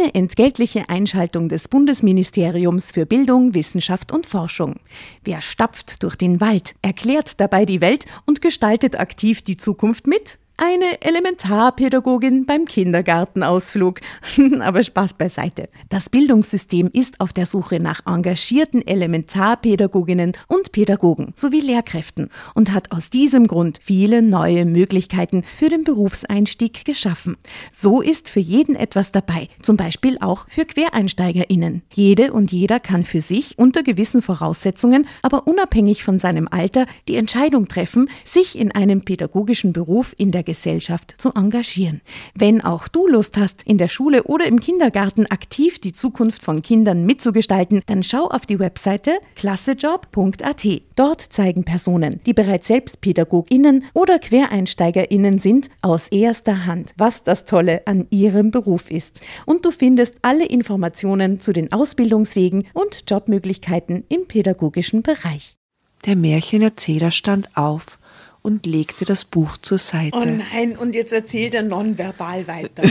Eine entgeltliche Einschaltung des Bundesministeriums für Bildung, Wissenschaft und Forschung. Wer stapft durch den Wald, erklärt dabei die Welt und gestaltet aktiv die Zukunft mit? Eine Elementarpädagogin beim Kindergartenausflug. Aber Spaß beiseite. Das Bildungssystem ist auf der Suche nach engagierten Elementarpädagoginnen und Pädagogen sowie Lehrkräften und hat aus diesem Grund viele neue Möglichkeiten für den Berufseinstieg geschaffen. So ist für jeden etwas dabei, zum Beispiel auch für QuereinsteigerInnen. Jede und jeder kann für sich unter gewissen Voraussetzungen, aber unabhängig von seinem Alter, die Entscheidung treffen, sich in einem pädagogischen Beruf in der Gesellschaft zu engagieren. Wenn auch du Lust hast, in der Schule oder im Kindergarten aktiv die Zukunft von Kindern mitzugestalten, dann schau auf die Webseite klassejob.at. Dort zeigen Personen, die bereits selbst PädagogInnen oder QuereinsteigerInnen sind, aus erster Hand, was das Tolle an ihrem Beruf ist. Und du findest alle Informationen zu den Ausbildungswegen und Jobmöglichkeiten im pädagogischen Bereich. Der Märchenerzähler stand auf und legte das Buch zur Seite. Oh nein, und jetzt erzählt er nonverbal weiter.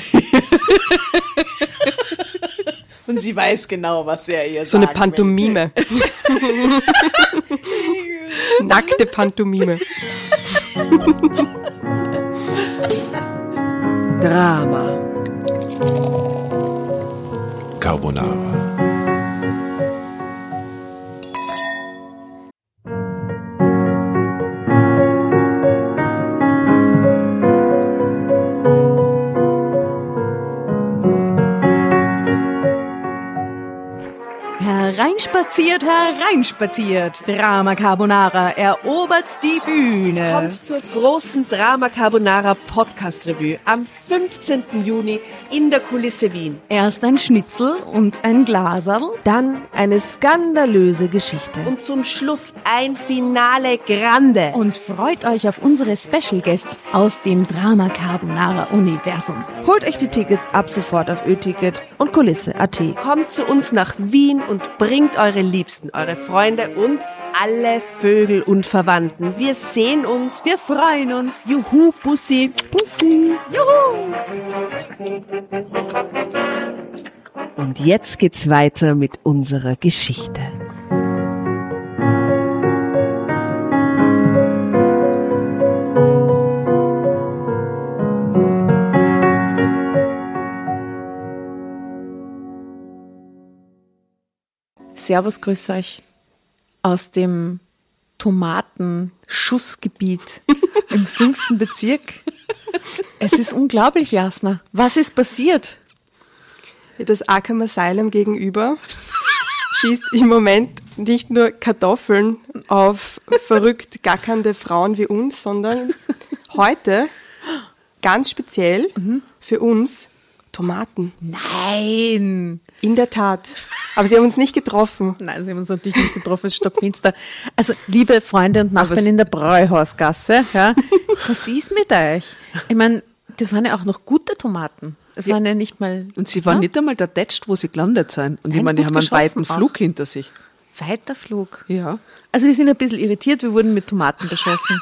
Und sie weiß genau, was er ihr sagt. So eine Pantomime. Nackte Pantomime. Drama. Carbonara. Hereinspaziert, Drama Carbonara erobert die Bühne. Kommt zur großen Drama Carbonara Podcast Revue am 15. Juni in der Kulisse Wien. Erst ein Schnitzel und ein Glaserl, Dann eine skandalöse Geschichte. Und zum Schluss ein Finale Grande. und freut euch auf unsere Special Guests aus dem Drama Carbonara Universum. Holt euch die Tickets ab sofort auf Ö-Ticket und Kulisse.at. Kommt zu uns nach Wien und bringt eure Liebsten, eure Freunde und alle Vögel und Verwandten. Wir sehen uns. Wir freuen uns. Juhu, Bussi. Bussi. Und jetzt geht's weiter mit unserer Geschichte. Servus, grüß euch aus dem Tomatenschussgebiet im 5. Bezirk. Es ist unglaublich, Jasna. Was ist passiert? Das Arkham Asylum gegenüber schießt im Moment nicht nur Kartoffeln auf verrückt gackernde Frauen wie uns, sondern heute ganz speziell für uns Tomaten. Nein. In der Tat. Aber sie haben uns nicht getroffen. Nein, wir haben uns natürlich nicht getroffen, es ist stockfinster. Also, liebe Freunde und Nachbarn in der Bräuhausgasse, ja, was ist mit euch? Ich meine, das waren ja auch noch gute Tomaten. Es waren ja nicht mal... Und sie waren nicht einmal tätscht, wo sie gelandet sind. Und ich Nein, meine, die gut haben einen weiten geschossen Flug hinter sich. Weiter Flug. Ja. Also wir sind ein bisschen irritiert, wir wurden mit Tomaten beschossen.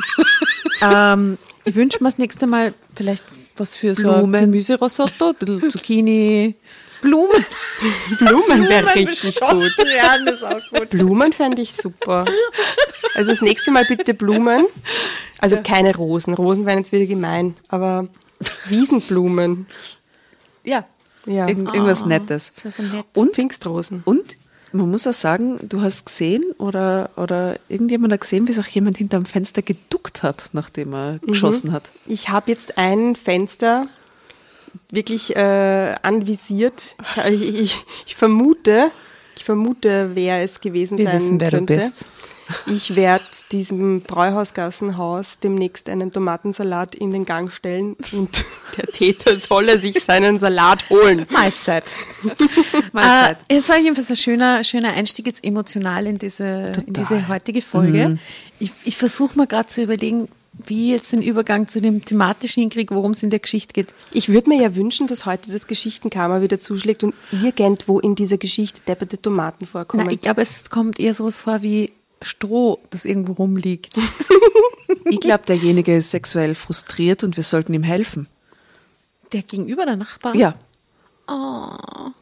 Ich wünsche mir das nächste Mal vielleicht was für so ein Gemüserisotto, ein bisschen Zucchini, Blumen. Blumen wäre richtig gut. werden, ist auch gut. Blumen fände ich super. Also das nächste Mal bitte Blumen. Also keine Rosen. Rosen wären jetzt wieder gemein. Aber Wiesenblumen. Ja, Ja. Irgendwas Nettes. das wäre so nett. Und Pfingstrosen. Und man muss auch sagen, du hast gesehen oder irgendjemand hat gesehen, wie sich auch jemand hinterm Fenster geduckt hat, nachdem er geschossen hat. Ich habe jetzt ein Fenster wirklich anvisiert. Ich vermute, wer es gewesen Wir sein wissen, wer könnte. du bist. Ich werde diesem Bräuhausgassenhaus demnächst einen Tomatensalat in den Gang stellen und der Täter solle sich seinen Salat holen. Mahlzeit. Mahlzeit. Es war jedenfalls ein schöner Einstieg jetzt emotional in diese heutige Folge. Ich versuche mal gerade zu überlegen, wie ich jetzt den Übergang zu dem thematischen hinkriege, worum es in der Geschichte geht. Ich würde mir ja wünschen, dass heute das Geschichtenkarma wieder zuschlägt und irgendwo in dieser Geschichte depperte Tomaten vorkommen. Na, ich glaube, es kommt eher sowas vor wie Stroh, das irgendwo rumliegt. Ich glaube, derjenige ist sexuell frustriert und wir sollten ihm helfen. Der gegenüber der Nachbar? Ja. Oh.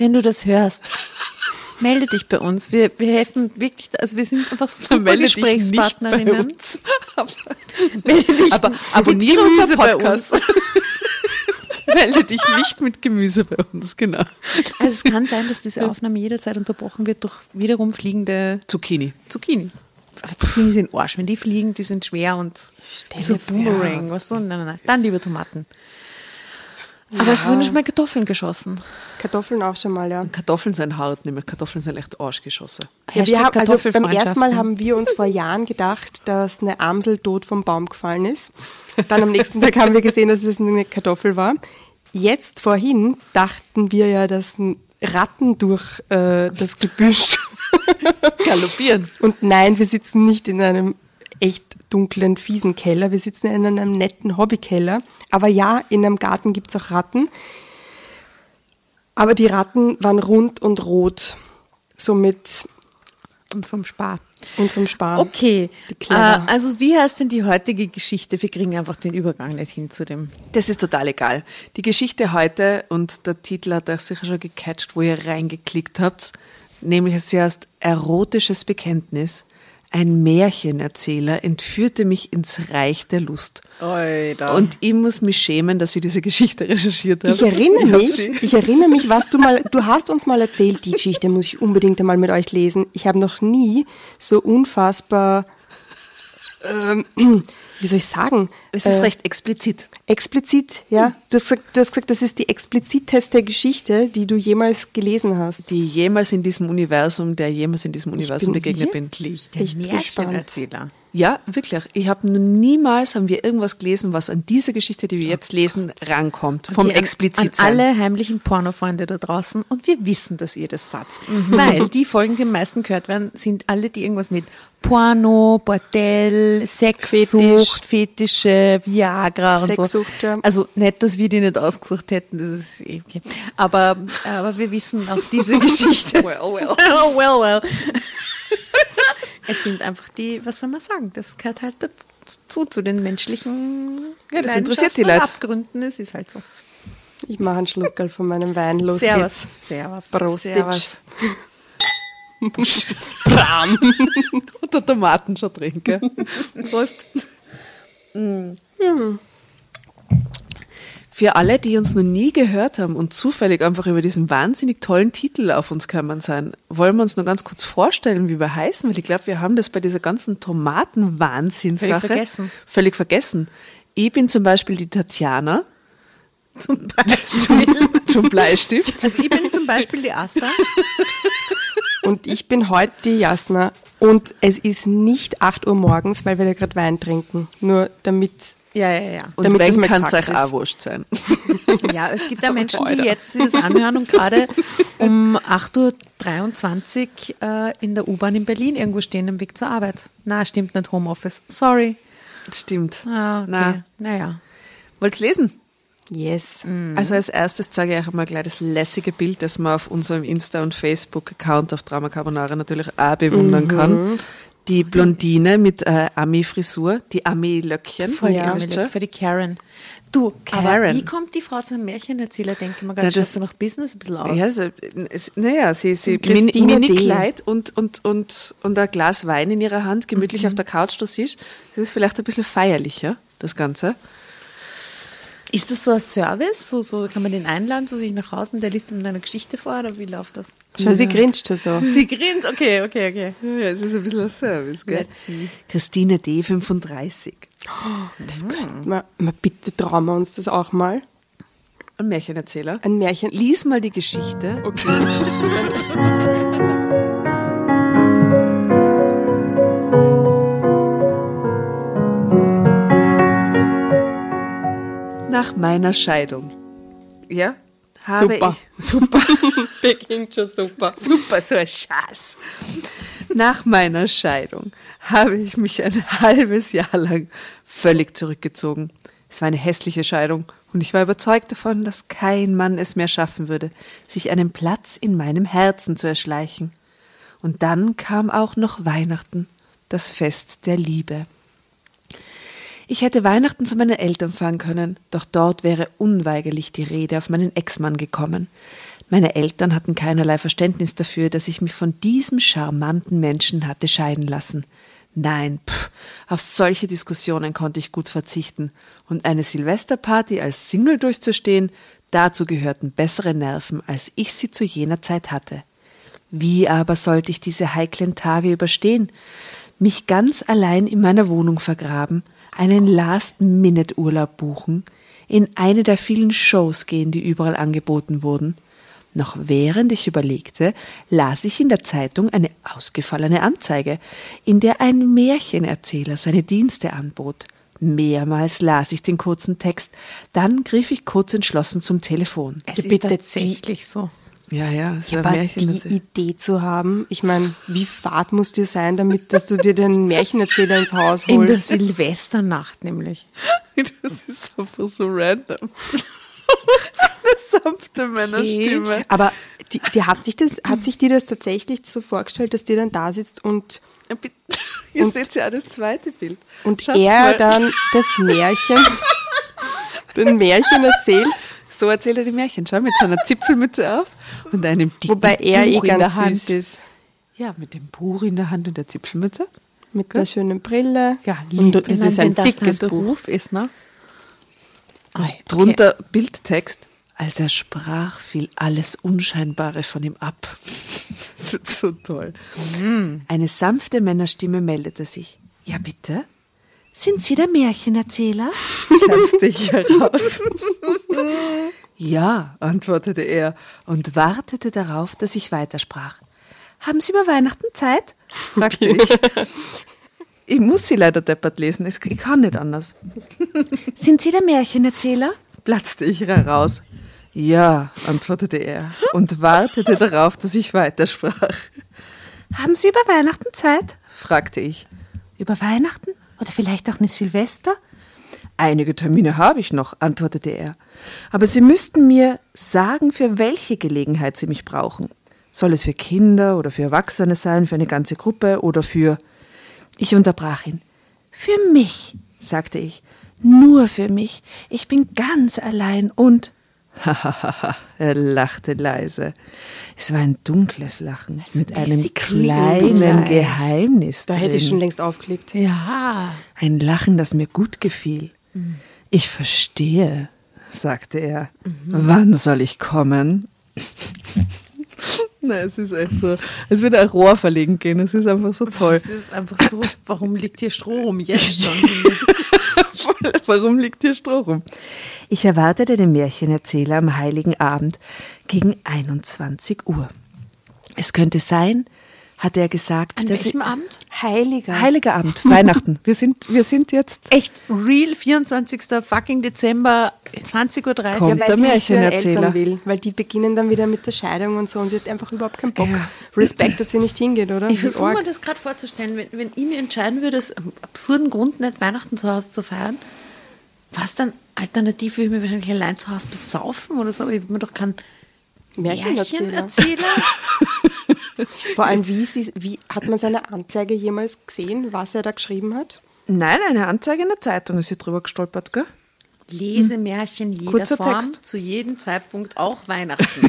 wenn du das hörst, melde dich bei uns. Wir helfen wirklich, also wir sind einfach super Gesprächspartnerinnen. Melde dich aber abonniere unseren Podcast. Melde dich nicht mit Gemüse bei uns, genau. Also es kann sein, dass diese Aufnahme jederzeit unterbrochen wird durch wiederum fliegende Zucchini. Aber Zucchini sind Arsch. Wenn die fliegen, die sind schwer und so Boomerang. Was so? Nein. Dann lieber Tomaten. Aber es wurden schon mal Kartoffeln geschossen. Kartoffeln auch schon mal, ja. Kartoffeln sind hart, nämlich Kartoffeln sind echt Arschgeschosse. Ja, wir haben, also beim ersten Mal haben wir uns vor Jahren gedacht, dass eine Amsel tot vom Baum gefallen ist. Dann am nächsten Tag haben wir gesehen, dass es eine Kartoffel war. Jetzt vorhin dachten wir ja, dass Ratten durch das Gebüsch galoppieren. Und nein, wir sitzen nicht in einem echt dunklen, fiesen Keller. Wir sitzen in einem netten Hobbykeller. Aber ja, in einem Garten gibt es auch Ratten. Aber die Ratten waren rund und rot. Somit. Und vom Spar. Okay. Also wie heißt denn die heutige Geschichte? Wir kriegen einfach den Übergang nicht hin zu dem. Das ist total egal. Die Geschichte heute, und der Titel hat euch sicher schon gecatcht, wo ihr reingeklickt habt, nämlich sie heißt Erotisches Bekenntnis. Ein Märchenerzähler entführte mich ins Reich der Lust. Oida. Und ich muss mich schämen, dass ich diese Geschichte recherchiert habe. Ich erinnere mich, was du hast uns mal erzählt, die Geschichte muss ich unbedingt einmal mit euch lesen. Ich habe noch nie so unfassbar, wie soll ich sagen? Es ist recht explizit. Explizit, ja. Du hast gesagt, das ist die expliziteste Geschichte, die du jemals gelesen hast. Die jemals in diesem Universum, begegnet bin. Der Märchenerzähler. Ja, wirklich. Haben wir irgendwas gelesen, was an diese Geschichte, die wir jetzt lesen, rankommt. Vom Explizitsein. An alle heimlichen Pornofreunde da draußen. Und wir wissen, dass ihr das sagt. Weil die Folgen, die am meisten gehört werden, sind alle, die irgendwas mit Porno, Bordell, Sexsucht, Fetische, Viagra und Sexsucht, so. Ja. Also nicht, dass wir die nicht ausgesucht hätten, das ist okay. Aber wir wissen auch diese Geschichte. well. Es sind einfach die, was soll man sagen, das gehört halt dazu, zu den menschlichen das interessiert die Leute. Abgründen, es ist halt so. Ich mache einen Schluckerl von meinem Wein, los geht's. Servus. Prost. Bram. Und der Tomaten schon trinken. Prost. Für alle, die uns noch nie gehört haben und zufällig einfach über diesen wahnsinnig tollen Titel auf uns gekommen sind, wollen wir uns noch ganz kurz vorstellen, wie wir heißen, weil ich glaube, wir haben das bei dieser ganzen Tomaten-Wahnsinn-Sache völlig vergessen. Ich bin zum Beispiel die Tatjana. Zum Bleistift. Also ich bin zum Beispiel die Asta. Und ich bin heute die Jasna. Und es ist nicht 8 Uhr morgens, weil wir da gerade Wein trinken. Nur damit... Ja. Und damit wenn, kann es euch auch wurscht sein. Ja, es gibt ja Menschen, die jetzt das anhören und gerade um 8.23 Uhr in der U-Bahn in Berlin irgendwo stehen im Weg zur Arbeit. Na, stimmt nicht, Homeoffice. Sorry. Stimmt. Ah, okay. Naja. Wollt's lesen? Yes. Also als erstes zeige ich euch mal gleich das lässige Bild, das man auf unserem Insta- und Facebook-Account auf Drama Carbonara natürlich auch bewundern kann. Die Blondine mit Ami-Frisur, die Ami-Löckchen. Voll die Ami-Löckchen für die Karen. Du, Karen. Aber wie kommt die Frau zum Märchenerzähler, denke ich mal, ganz schön so nach Business ein bisschen aus. Ja, sie Mini-Kleid und ein Glas Wein in ihrer Hand, gemütlich auf der Couch da sitzt. Das ist vielleicht ein bisschen feierlicher, das Ganze. Ist das so ein Service? So kann man den einladen zu sich nach Hause und der liest ihm eine Geschichte vor, oder wie läuft das? Schau, sie grinst schon so. Sie grinst, okay. Ja, es ist ein bisschen ein Service, gell? Let's see. Christine D. 35. Das könnten wir, bitte trauen wir uns das auch mal. Ein Märchenerzähler. Ein Märchen. Lies mal die Geschichte. Okay. Nach meiner Scheidung. Ja? Super. Beginnt schon super. Super, so ein Schatz. Nach meiner Scheidung habe ich mich ein halbes Jahr lang völlig zurückgezogen. Es war eine hässliche Scheidung und ich war überzeugt davon, dass kein Mann es mehr schaffen würde, sich einen Platz in meinem Herzen zu erschleichen. Und dann kam auch noch Weihnachten, das Fest der Liebe. Ich hätte Weihnachten zu meinen Eltern fahren können, doch dort wäre unweigerlich die Rede auf meinen Ex-Mann gekommen. Meine Eltern hatten keinerlei Verständnis dafür, dass ich mich von diesem charmanten Menschen hatte scheiden lassen. Nein, auf solche Diskussionen konnte ich gut verzichten. Und eine Silvesterparty als Single durchzustehen, dazu gehörten bessere Nerven, als ich sie zu jener Zeit hatte. Wie aber sollte ich diese heiklen Tage überstehen? Mich ganz allein in meiner Wohnung vergraben, einen Last-Minute-Urlaub buchen, in eine der vielen Shows gehen, die überall angeboten wurden? Noch während ich überlegte, las ich in der Zeitung eine ausgefallene Anzeige, in der ein Märchenerzähler seine Dienste anbot. Mehrmals las ich den kurzen Text, dann griff ich kurz entschlossen zum Telefon. Es ist tatsächlich so. Ja, es ist ein Aber Märchenerzähler. die Idee zu haben, ich meine, wie fad muss dir sein, damit, dass du dir den Märchenerzähler ins Haus In der holst? Silvesternacht nämlich. Das ist einfach so random. Eine sanfte Männerstimme. Aber hat sich dir das tatsächlich so vorgestellt, dass die dann da sitzt und Ihr seht ja das zweite Bild. Und Schaut's er mal. dann das Märchen, den Märchen erzählt, So erzählt er die Märchen. Schau, mit seiner Zipfelmütze auf und einem dicken wobei er Buch in der ganz Hand. süß ist. Ja, mit dem Buch in der Hand und der Zipfelmütze. Mit der schönen Brille. Ja, und lieb. das Wenn ist ein das dickes dein Buch. Beruf ist, ne? Drunter Bildtext. Als er sprach, fiel alles Unscheinbare von ihm ab. Das wird so toll. Eine sanfte Männerstimme meldete sich. Ja, bitte? Sind Sie der Märchenerzähler? Platzte ich heraus. Ja, antwortete er und wartete darauf, dass ich weitersprach. Haben Sie über Weihnachten Zeit? Fragte ich. Ich muss sie leider deppert lesen, ich kann nicht anders. Sind Sie der Märchenerzähler? Platzte ich heraus. Ja, antwortete er und wartete darauf, dass ich weitersprach. Haben Sie über Weihnachten Zeit? Fragte ich. Über Weihnachten? Oder vielleicht auch eine Silvester? Einige Termine habe ich noch, antwortete er. Aber Sie müssten mir sagen, für welche Gelegenheit Sie mich brauchen. Soll es für Kinder oder für Erwachsene sein, für eine ganze Gruppe oder für... Ich unterbrach ihn. Für mich, sagte ich. Nur für mich. Ich bin ganz allein und... Hahaha, er lachte leise. Es war ein dunkles Lachen mit einem kleinen Geheimnis Da hätte ich drin. schon längst aufgelegt. Ja. Ein Lachen, das mir gut gefiel. Ich verstehe, sagte er. Wann soll ich kommen? Nein, es ist echt so, als würde ein Rohr verlegen gehen. Es ist einfach so toll. Es ist einfach so, warum liegt hier Stroh rum? Jetzt schon. Warum liegt hier Stroh rum? Ich erwartete den Märchenerzähler am Heiligen Abend gegen 21 Uhr. Es könnte sein, hatte er gesagt, An dass welchem Abend? Heiliger Abend, Weihnachten. Wir sind jetzt... Echt, real, 24. fucking Dezember, 20.30 Uhr. Kommt der Weil sie nicht zu ihren Märchenerzähler. Eltern will, weil die beginnen dann wieder mit der Scheidung und so und sie hat einfach überhaupt keinen Bock. Ja. Respekt, dass sie nicht hingeht, oder? Ich Wie versuche arg. mir das gerade vorzustellen, wenn ich mir entscheiden würde, aus einem absurden Grund nicht Weihnachten zu Hause zu feiern, was dann alternativ würde ich mir wahrscheinlich allein zu Hause besaufen oder so, aber ich will mir doch keinen Märchenerzähler. Märchenerzähler. Vor allem, wie hat man seine Anzeige jemals gesehen, was er da geschrieben hat? Nein, eine Anzeige in der Zeitung ist hier drüber gestolpert, gell? Lesemärchen jeder Kurzer Form, Text. zu jedem Zeitpunkt, auch Weihnachten.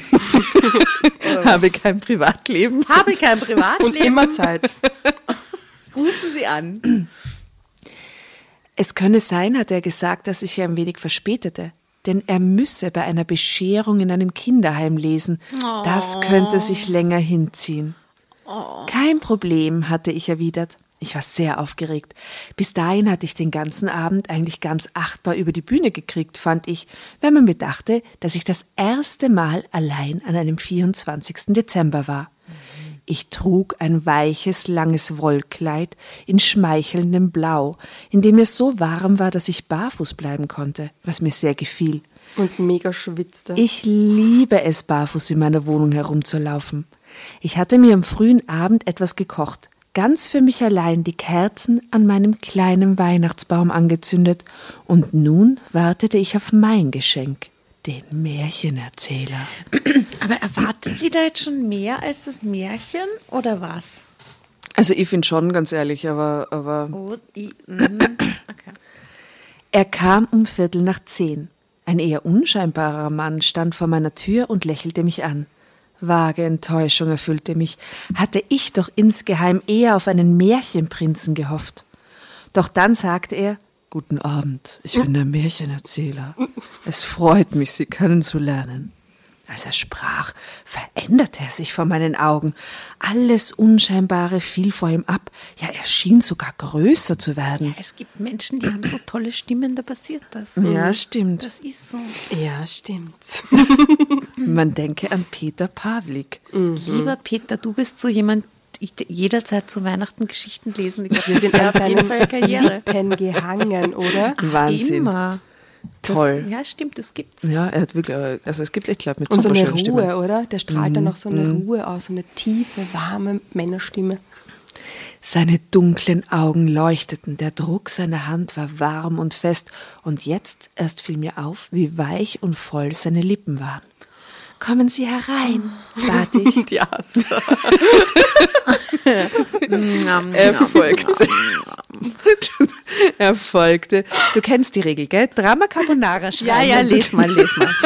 Habe kein Privatleben. Habe kein Privatleben. Und immer Zeit. Rufen Sie an. Es könne sein, hat er gesagt, dass ich ein wenig verspätete. Denn er müsse bei einer Bescherung in einem Kinderheim lesen. Das könnte sich länger hinziehen. Kein Problem, hatte ich erwidert. Ich war sehr aufgeregt. Bis dahin hatte ich den ganzen Abend eigentlich ganz achtbar über die Bühne gekriegt, fand ich, wenn man bedachte, dass ich das erste Mal allein an einem 24. Dezember war. Ich trug ein weiches, langes Wollkleid in schmeichelndem Blau, in dem es so warm war, dass ich barfuß bleiben konnte, was mir sehr gefiel. Und mega schwitzte. Ich liebe es, barfuß in meiner Wohnung herumzulaufen. Ich hatte mir am frühen Abend etwas gekocht, ganz für mich allein die Kerzen an meinem kleinen Weihnachtsbaum angezündet, und nun wartete ich auf mein Geschenk, den Märchenerzähler. Aber erwartet Sie da jetzt schon mehr als das Märchen oder was? Also ich finde schon, ganz ehrlich, aber Okay. Er kam um 9:15. Ein eher unscheinbarer Mann stand vor meiner Tür und lächelte mich an. Vage Enttäuschung erfüllte mich. Hatte ich doch insgeheim eher auf einen Märchenprinzen gehofft. Doch dann sagte er: Guten Abend, ich bin der Märchenerzähler. Es freut mich, Sie kennenzulernen. Als er sprach, veränderte er sich vor meinen Augen. Alles Unscheinbare fiel vor ihm ab. Ja, er schien sogar größer zu werden. Ja, es gibt Menschen, die haben so tolle Stimmen, da passiert das. Ja, stimmt. Das ist so. Ja, stimmt. Man denke an Peter Pawlik. Lieber Peter, du bist so jemand, ich jederzeit zu Weihnachten Geschichten lesen. Ich glaube, Wir sind an auf jeden Fall seinen Karriere. Lippen gehangen, oder? Wahnsinn. Immer. Toll. Ja, stimmt, das gibt's. Ja, er hat wirklich, also es gibt echt Leute mit Und so super eine schönen Ruhe, Stimmen. oder? Der strahlt dann auch so eine Ruhe aus, so eine tiefe, warme Männerstimme. Seine dunklen Augen leuchteten, der Druck seiner Hand war warm und fest, und jetzt erst fiel mir auf, wie weich und voll seine Lippen waren. Kommen Sie herein, bat ich. Ja. Er folgte. Du kennst die Regel, gell? Drama Carbonara schreiben. Ja, les mal.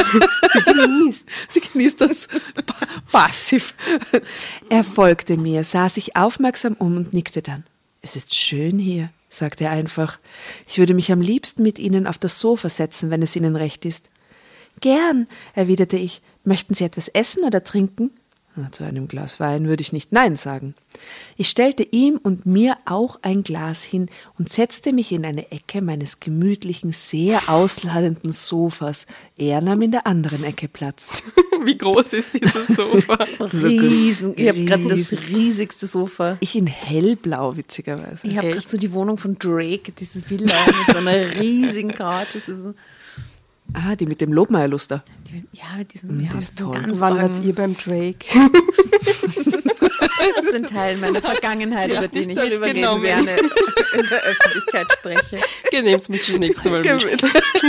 Sie genießt das passiv. Er folgte mir, sah sich aufmerksam um und nickte dann. Es ist schön hier, sagte er einfach. Ich würde mich am liebsten mit Ihnen auf das Sofa setzen, wenn es Ihnen recht ist. Gern, erwiderte ich. Möchten Sie etwas essen oder trinken? Zu einem Glas Wein würde ich nicht Nein sagen. Ich stellte ihm und mir auch ein Glas hin und setzte mich in eine Ecke meines gemütlichen, sehr ausladenden Sofas. Er nahm in der anderen Ecke Platz. Wie groß ist dieses Sofa? Riesen. Ich habe gerade das riesigste Sofa. Ich in hellblau, witzigerweise. Ich habe gerade so die Wohnung von Drake, dieses Villa mit so einer riesigen Couch. Das ist so, Die mit dem Lobmeier-Luster. ja, mit diesen, die ist toll. ganz Wann argen- wart ihr beim Drake? Das sind Teil meiner Vergangenheit, über die ich nicht drüber reden genau. gerne in der Öffentlichkeit spreche. Nehm's mich das nächste Mal mit.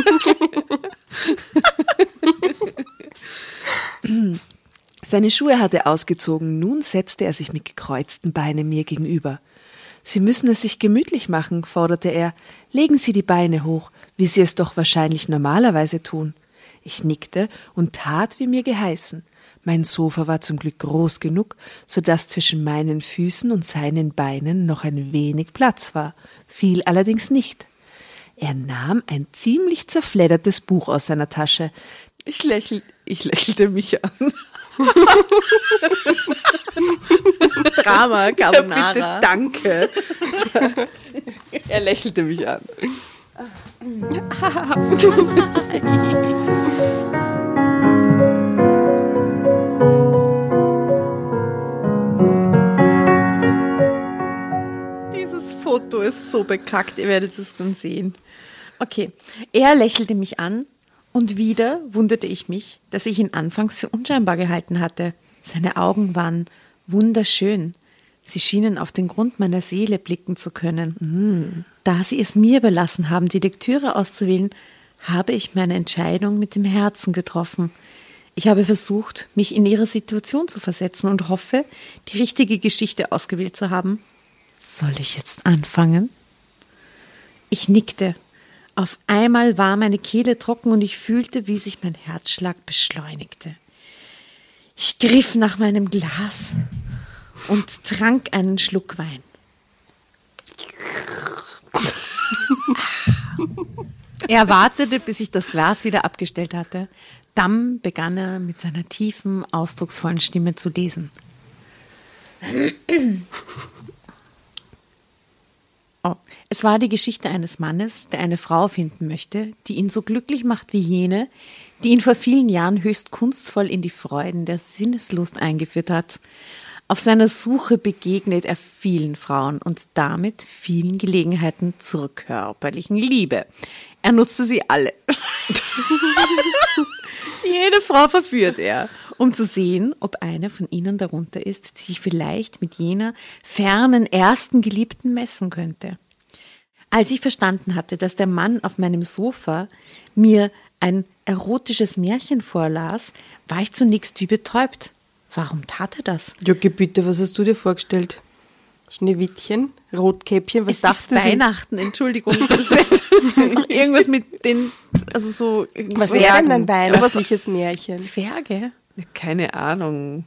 Seine Schuhe hatte er ausgezogen, nun setzte er sich mit gekreuzten Beinen mir gegenüber. Sie müssen es sich gemütlich machen, forderte er. Legen Sie die Beine hoch, wie Sie es doch wahrscheinlich normalerweise tun. Ich nickte und tat, wie mir geheißen. Mein Sofa war zum Glück groß genug, so dass zwischen meinen Füßen und seinen Beinen noch ein wenig Platz war, viel allerdings nicht. Er nahm ein ziemlich zerfleddertes Buch aus seiner Tasche. Ich lächelte mich an. Drama Carbonara. Bitte, danke. Er lächelte mich an. Dieses Foto ist so bekackt, ihr werdet es dann sehen. Okay, er lächelte mich an und wieder wunderte ich mich, dass ich ihn anfangs für unscheinbar gehalten hatte. Seine Augen waren wunderschön. Sie schienen auf den Grund meiner Seele blicken zu können. Da sie es mir überlassen haben, die Lektüre auszuwählen, habe ich meine Entscheidung mit dem Herzen getroffen. Ich habe versucht, mich in ihre Situation zu versetzen und hoffe, die richtige Geschichte ausgewählt zu haben. Soll ich jetzt anfangen? Ich nickte. Auf einmal war meine Kehle trocken und ich fühlte, wie sich mein Herzschlag beschleunigte. Ich griff nach meinem Glas und trank einen Schluck Wein. Er wartete, bis ich das Glas wieder abgestellt hatte. Dann begann er mit seiner tiefen, ausdrucksvollen Stimme zu lesen. Oh. Es war die Geschichte eines Mannes, der eine Frau finden möchte, die ihn so glücklich macht wie jene, die ihn vor vielen Jahren höchst kunstvoll in die Freuden der Sinneslust eingeführt hat. Auf seiner Suche begegnet er vielen Frauen und damit vielen Gelegenheiten zur körperlichen Liebe. Er nutzte sie alle. Jede Frau verführt er, um zu sehen, ob eine von ihnen darunter ist, die sich vielleicht mit jener fernen ersten Geliebten messen könnte. Als ich verstanden hatte, dass der Mann auf meinem Sofa mir ein erotisches Märchen vorlas, war ich zunächst wie betäubt. Warum tat er das? Ja, bitte, was hast du dir vorgestellt? Schneewittchen, Rotkäppchen, was Es dachte ist sie? Weihnachten, Entschuldigung. Das ist irgendwas mit den, also so Was wäre denn ein weihnachtliches Märchen? Zwerge? Keine Ahnung.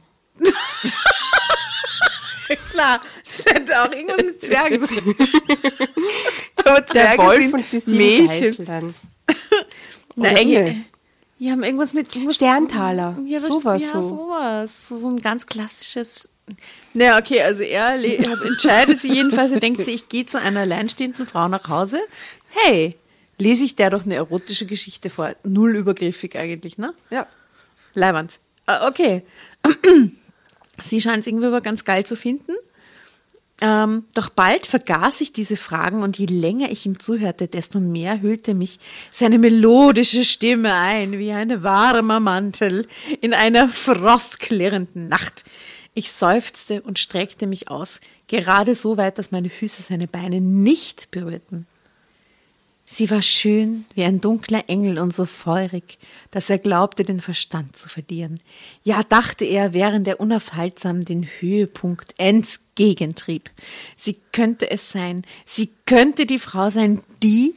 Klar, das hätte auch irgendwas mit Zwergen sein. Aber Der Zwerge Wolf sind und die sieben Mädchen. Geißlein. Nein, Engel. Die haben irgendwas mit Sterntaler, Ja, sowas ja, so. sowas. So ein ganz klassisches. Naja, okay, also er entscheidet sich jedenfalls, er denkt sich, ich gehe zu einer alleinstehenden Frau nach Hause. Hey, lese ich der doch eine erotische Geschichte vor. Null übergriffig eigentlich, ne? Ja. Leiwand. Okay. Sie scheint es irgendwie aber ganz geil zu finden. Doch bald vergaß ich diese Fragen und je länger ich ihm zuhörte, desto mehr hüllte mich seine melodische Stimme ein, wie ein warmer Mantel in einer frostklirrenden Nacht. Ich seufzte und streckte mich aus, gerade so weit, dass meine Füße seine Beine nicht berührten. Sie war schön wie ein dunkler Engel und so feurig, dass er glaubte, den Verstand zu verlieren. Ja, dachte er, während er unaufhaltsam den Höhepunkt entgegentrieb. Sie könnte es sein. Sie könnte die Frau sein, die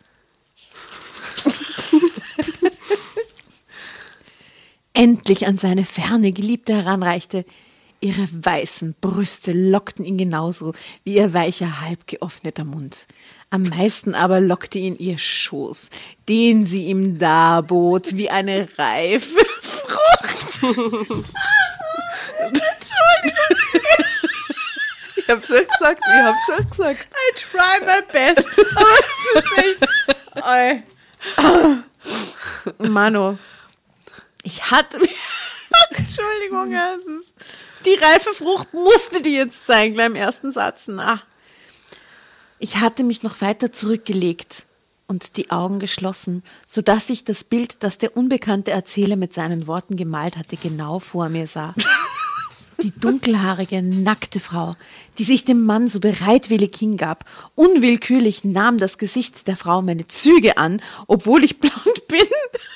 endlich an seine ferne Geliebte heranreichte. Ihre weißen Brüste lockten ihn genauso wie ihr weicher, halb geöffneter Mund. Am meisten aber lockte ihn ihr Schoß, den sie ihm darbot, wie eine reife Frucht. Ich hab's euch gesagt. I try my best. Aber es ist echt... Mano, ich hatte... Entschuldigung, ja, die reife Frucht musste die jetzt sein, gleich im ersten Satz. Na. Ich hatte mich noch weiter zurückgelegt und die Augen geschlossen, sodass ich das Bild, das der unbekannte Erzähler mit seinen Worten gemalt hatte, genau vor mir sah. Die dunkelhaarige, nackte Frau, die sich dem Mann so bereitwillig hingab. Unwillkürlich nahm das Gesicht der Frau meine Züge an, obwohl ich blond bin.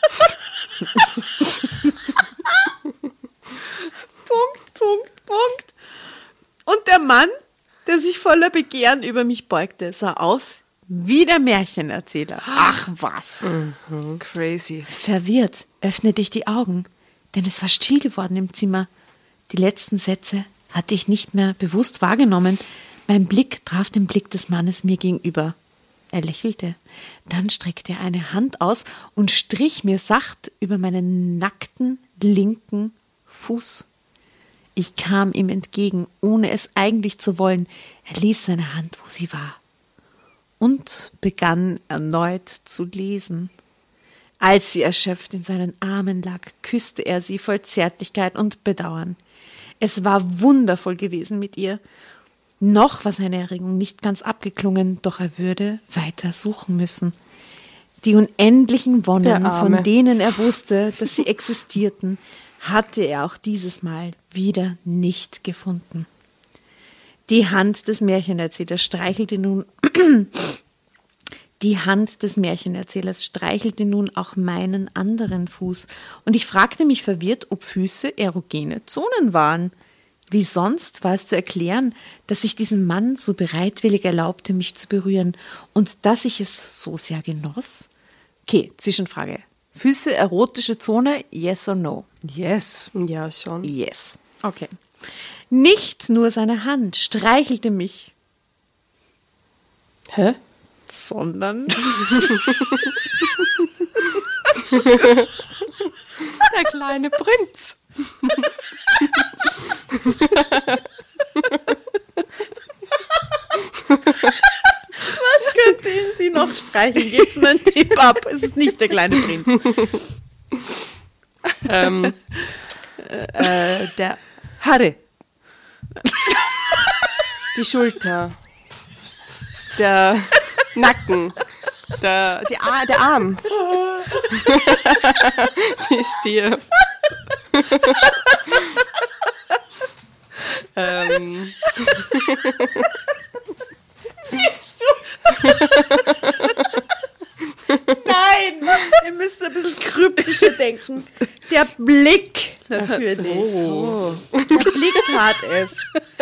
Punkt. Und der Mann, der sich voller Begehren über mich beugte, sah aus wie der Märchenerzähler. Ach was. Crazy. Verwirrt öffnete ich die Augen, denn es war still geworden im Zimmer. Die letzten Sätze hatte ich nicht mehr bewusst wahrgenommen. Mein Blick traf den Blick des Mannes mir gegenüber. Er lächelte. Dann streckte er eine Hand aus und strich mir sacht über meinen nackten linken Fuß. Ich kam ihm entgegen, ohne es eigentlich zu wollen. Er ließ seine Hand, wo sie war, und begann erneut zu lesen. Als sie erschöpft in seinen Armen lag, küsste er sie voll Zärtlichkeit und Bedauern. Es war wundervoll gewesen mit ihr. Noch war seine Erregung nicht ganz abgeklungen, doch er würde weiter suchen müssen. Die unendlichen Wonnen, von denen er wusste, dass sie existierten, hatte er auch dieses Mal wieder nicht gefunden. Die Hand des Märchenerzählers streichelte nun auch meinen anderen Fuß, und ich fragte mich verwirrt, ob Füße erogene Zonen waren. Wie sonst war es zu erklären, dass ich diesem Mann so bereitwillig erlaubte, mich zu berühren, und dass ich es so sehr genoss? Okay, Zwischenfrage. Füße, erotische Zone, yes or no? Yes. Ja, schon. Yes. Okay. Nicht nur seine Hand streichelte mich, sondern Der kleine Prinz. was könnte ihn sie noch streicheln? Geht's mir einen Tipp ab? Es ist nicht der kleine Prinz. Der Harry. Die Schulter. Der Nacken. Der Arm. Sie stirbt. Nein, ihr müsst ein bisschen kryptischer denken. Der Blick, natürlich. für dich. Der Blick tat es.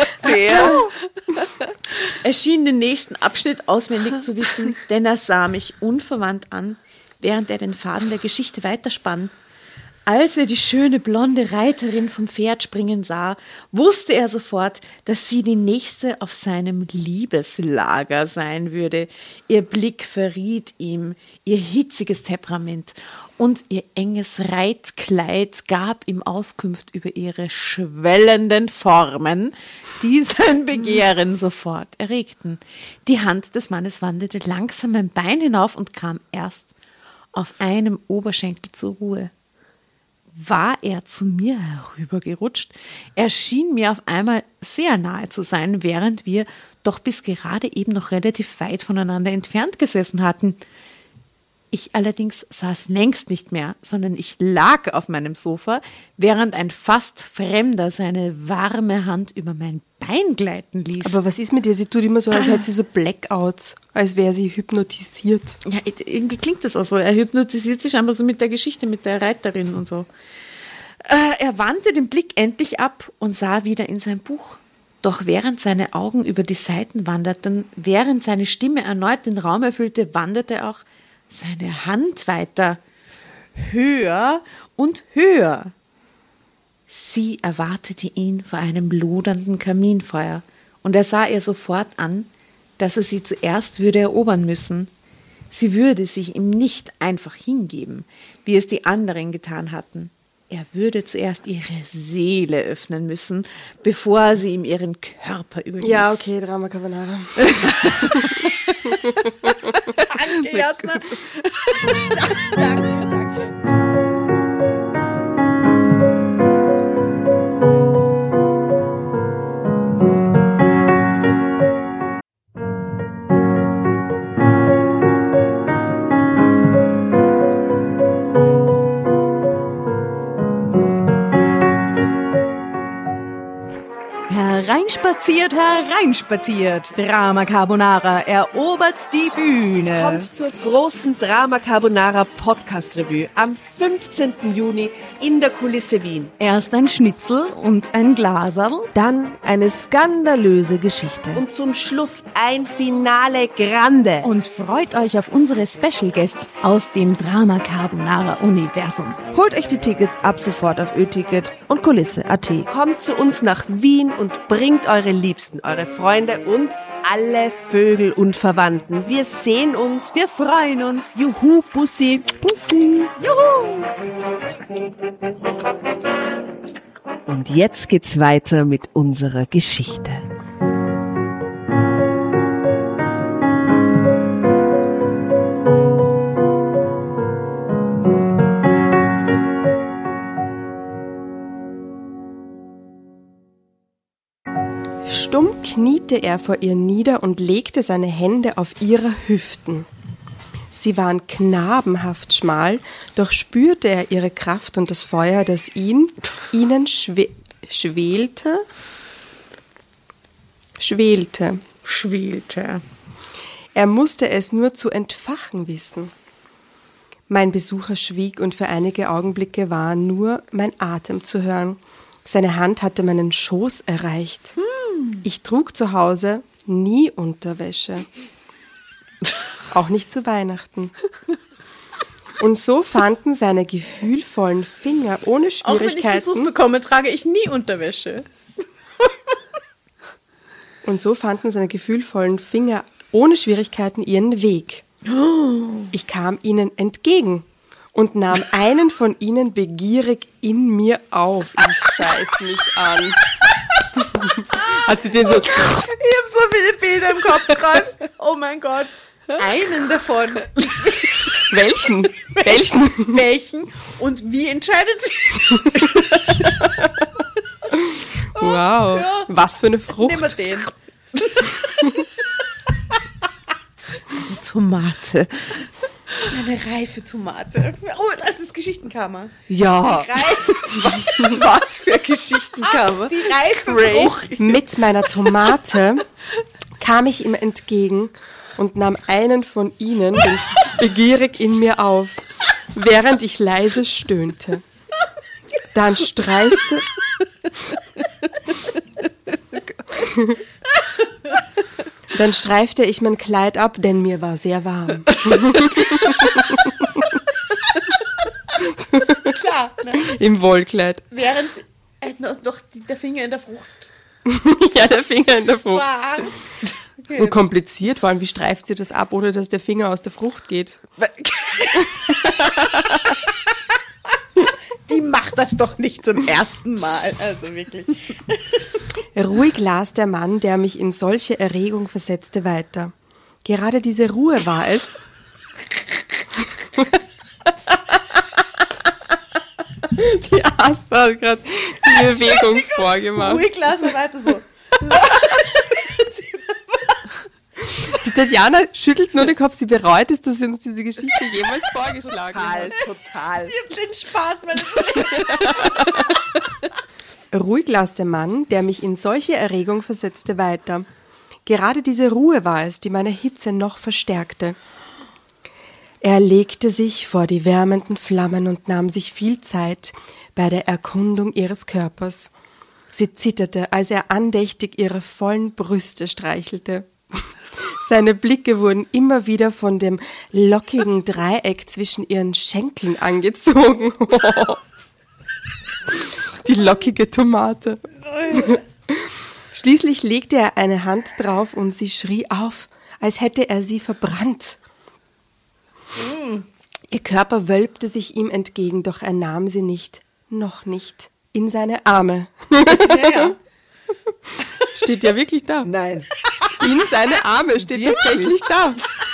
Er schien den nächsten Abschnitt auswendig zu wissen, denn er sah mich unverwandt an, während er den Faden der Geschichte weiterspann. Als er die schöne blonde Reiterin vom Pferd springen sah, wusste er sofort, dass sie die nächste auf seinem Liebeslager sein würde. Ihr Blick verriet ihm ihr hitziges Temperament und ihr enges Reitkleid gab ihm Auskunft über ihre schwellenden Formen, die sein Begehren sofort erregten. Die Hand des Mannes wanderte langsam ein Bein hinauf und kam erst auf einem Oberschenkel zur Ruhe. War er zu mir herübergerutscht? Er schien mir auf einmal sehr nahe zu sein, während wir doch bis gerade eben noch relativ weit voneinander entfernt gesessen hatten. Ich allerdings saß längst nicht mehr, sondern ich lag auf meinem Sofa, während ein fast Fremder seine warme Hand über mein Bein gleiten ließ. Aber was ist mit ihr? Sie tut immer so, als hätte sie so Blackouts, als wäre sie hypnotisiert. Ja, irgendwie klingt das auch so. Er hypnotisiert sich einfach so mit der Geschichte, mit der Reiterin und so. Er wandte den Blick endlich ab und sah wieder in sein Buch. Doch während seine Augen über die Seiten wanderten, während seine Stimme erneut den Raum erfüllte, wanderte auch seine Hand weiter, höher und höher. Sie erwartete ihn vor einem lodernden Kaminfeuer, und er sah ihr sofort an, dass er sie zuerst würde erobern müssen. Sie würde sich ihm nicht einfach hingeben, wie es die anderen getan hatten. Er würde zuerst ihre Seele öffnen müssen, bevor sie ihm ihren Körper überließ. Ja, okay, Drama Carbonara. Danke, Jasna. Danke. Hereinspaziert, Drama Carbonara erobert die Bühne. Kommt zur großen Drama Carbonara Podcast Revue am 15. Juni in der Kulisse Wien. Erst ein Schnitzel und ein Glaserl, Dann eine skandalöse Geschichte. Und zum Schluss ein Finale Grande. und freut euch auf unsere Special Guests aus dem Drama Carbonara Universum. Holt euch die Tickets ab sofort auf Ö-Ticket und Kulisse.at. Kommt zu uns nach Wien und bringt eure Liebsten, eure Freunde und alle Vögel und Verwandten. Wir sehen uns. Wir freuen uns. Juhu, Bussi. Bussi. Juhu! Und jetzt geht's weiter mit unserer Geschichte. Stumm kniete er vor ihr nieder und legte seine Hände auf ihre Hüften. Sie waren knabenhaft schmal, doch spürte er ihre Kraft und das Feuer, das ihnen schwelte. Er musste es nur zu entfachen wissen. Mein Besucher schwieg und für einige Augenblicke war nur mein Atem zu hören. Seine Hand hatte meinen Schoß erreicht. Ich trug zu Hause nie Unterwäsche. Auch nicht zu Weihnachten. Und so fanden seine gefühlvollen Finger ohne Auch wenn ich Besuch Schwierigkeiten bekomme, trage ich nie Unterwäsche. und so fanden seine gefühlvollen Finger ohne Schwierigkeiten ihren Weg. Ich kam ihnen entgegen und nahm einen von ihnen begierig in mir auf. Ich scheiß mich an. Hat sie den so... Ich habe so viele Bilder im Kopf gerade. Oh mein Gott. Einen davon. Welchen? Welchen? Und wie entscheidet sie? Wow. Ja. Was für eine Frucht. Nehmen wir den. Eine Tomate. Eine reife Tomate. Oh, das ist Geschichtenkammer. Ja. Reife. Was für Geschichtenkammer. Die reife Frucht. Mit meiner Tomate kam ich ihm entgegen und nahm einen von ihnen begierig in mir auf, während ich leise stöhnte. Dann streifte... Dann streifte ich mein Kleid ab, denn mir war sehr warm. Klar. Ne? Im Wollkleid. Während noch der Finger in der Frucht Ja, der Finger in der Frucht. war. Okay. Und kompliziert, vor allem, wie streift sie das ab, ohne dass der Finger aus der Frucht geht? Die macht das doch nicht zum ersten Mal. Also wirklich. Ruhig las der Mann, der mich in solche Erregung versetzte, weiter. Gerade diese Ruhe war es. Die Asta hat gerade die Bewegung vorgemacht. Ruhig las er weiter so. Die Tatjana schüttelt nur den Kopf, sie bereut es, dass sie uns diese Geschichte jemals vorgeschlagen hat. Total. Ich hab den Spaß meines Ruhig las der Mann, der mich in solche Erregung versetzte, weiter. Gerade diese Ruhe war es, die meine Hitze noch verstärkte. Er legte sich vor die wärmenden Flammen und nahm sich viel Zeit bei der Erkundung ihres Körpers. Sie zitterte, als er andächtig ihre vollen Brüste streichelte. Seine Blicke wurden immer wieder von dem lockigen Dreieck zwischen ihren Schenkeln angezogen. Die lockige Tomate. Schließlich legte er eine Hand drauf und sie schrie auf, als hätte er sie verbrannt. Ihr Körper wölbte sich ihm entgegen, doch er nahm sie nicht, noch nicht, in seine Arme. Ja. Steht ja wirklich da. Nein. In seine Arme steht tatsächlich da.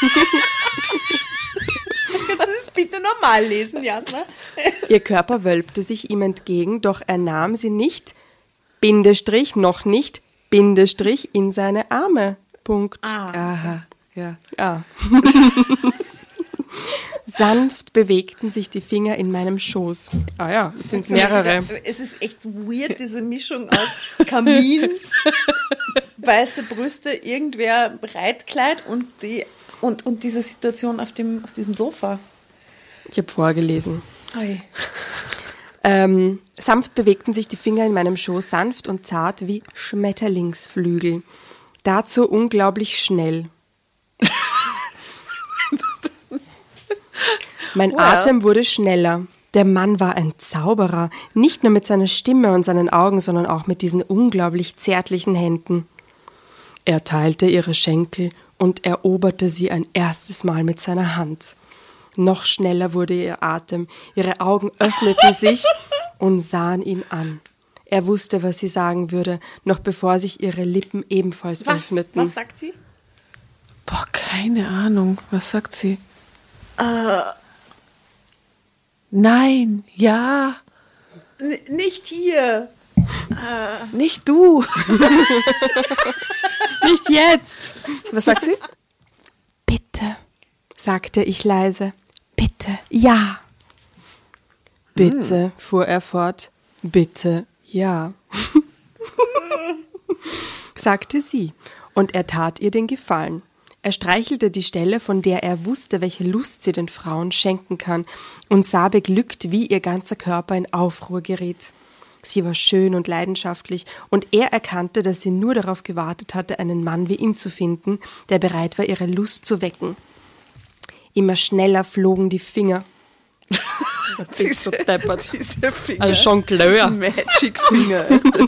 Kannst du das bitte normal lesen, Jasna? Ihr Körper wölbte sich ihm entgegen, doch er nahm sie nicht, Bindestrich, noch nicht, Bindestrich, in seine Arme. Punkt. Aha. Ja. Ah. Sanft bewegten sich die Finger in meinem Schoß. Ah ja, jetzt sind es mehrere. Es ist echt weird, diese Mischung aus Kamin, weiße Brüste, irgendwer Breitkleid und diese Situation auf diesem Sofa. Ich habe vorgelesen. Oi. Sanft bewegten sich die Finger in meinem Schoß, sanft und zart wie Schmetterlingsflügel. Dazu unglaublich schnell. Mein Atem wurde schneller. Der Mann war ein Zauberer, nicht nur mit seiner Stimme und seinen Augen, sondern auch mit diesen unglaublich zärtlichen Händen. Er teilte ihre Schenkel und eroberte sie ein erstes Mal mit seiner Hand. Noch schneller wurde ihr Atem, ihre Augen öffneten sich und sahen ihn an. Er wusste, was sie sagen würde, noch bevor sich ihre Lippen ebenfalls öffneten. Was sagt sie? Boah, keine Ahnung. Was sagt sie? Nein, ja, Nicht hier. nicht du. Nicht jetzt! Was sagt sie? Bitte, sagte ich leise. Bitte, ja. Bitte, fuhr er fort. Bitte, ja. Sagte sie, und er tat ihr den Gefallen. Er streichelte die Stelle, von der er wusste, welche Lust sie den Frauen schenken kann, und sah beglückt, wie ihr ganzer Körper in Aufruhr geriet. Sie war schön und leidenschaftlich, und er erkannte, dass sie nur darauf gewartet hatte, einen Mann wie ihn zu finden, der bereit war, ihre Lust zu wecken. Immer schneller flogen die Finger. Diese Finger. Also Jongleur. Magic Finger.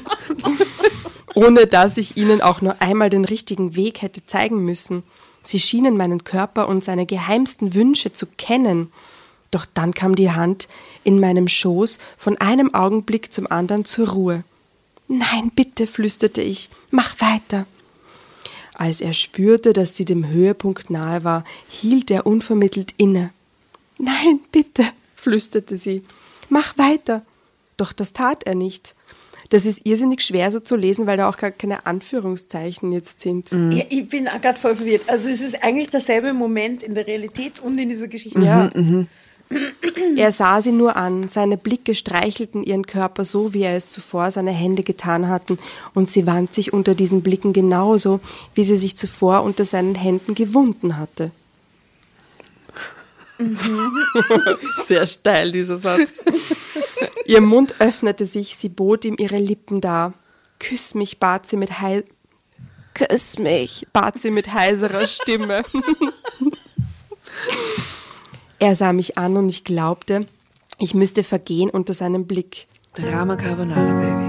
Ohne dass ich ihnen auch nur einmal den richtigen Weg hätte zeigen müssen. Sie schienen meinen Körper und seine geheimsten Wünsche zu kennen. Doch dann kam die Hand in meinem Schoß von einem Augenblick zum anderen zur Ruhe. »Nein, bitte«, flüsterte ich, »mach weiter.« Als er spürte, dass sie dem Höhepunkt nahe war, hielt er unvermittelt inne. »Nein, bitte«, flüsterte sie, »mach weiter.« Doch das tat er nicht. Das ist irrsinnig schwer so zu lesen, weil da auch gar keine Anführungszeichen jetzt sind. Ja, ich bin auch gerade voll verwirrt. Also es ist eigentlich derselbe Moment in der Realität und in dieser Geschichte. Ja. Er sah sie nur an, seine Blicke streichelten ihren Körper so, wie er es zuvor seine Hände getan hatten, und sie wand sich unter diesen Blicken genauso, wie sie sich zuvor unter seinen Händen gewunden hatte. Sehr steil, dieser Satz. Ihr Mund öffnete sich, sie bot ihm ihre Lippen dar. Küss mich, bat sie mit heiserer Stimme. Er sah mich an und ich glaubte, ich müsste vergehen unter seinem Blick. Drama Carbonara, Baby.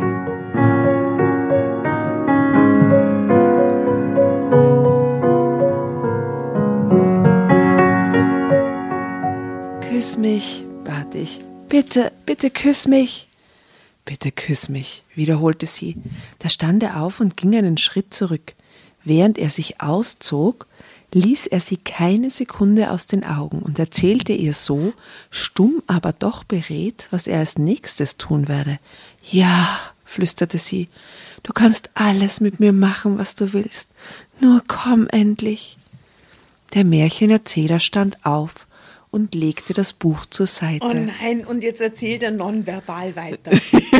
Küss mich, bat ich. Bitte, bitte küss mich. Bitte küss mich, wiederholte sie. Da stand er auf und ging einen Schritt zurück. Während er sich auszog, ließ er sie keine Sekunde aus den Augen und erzählte ihr so, stumm aber doch beredt, was er als nächstes tun werde. Ja, flüsterte sie, du kannst alles mit mir machen, was du willst. Nur komm endlich. Der Märchenerzähler stand auf und legte das Buch zur Seite. Oh nein, und jetzt erzählt er nonverbal weiter.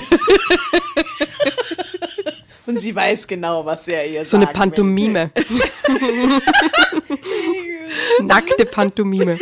Und sie weiß genau, was er ihr sagt. So eine Pantomime. Nackte Pantomime.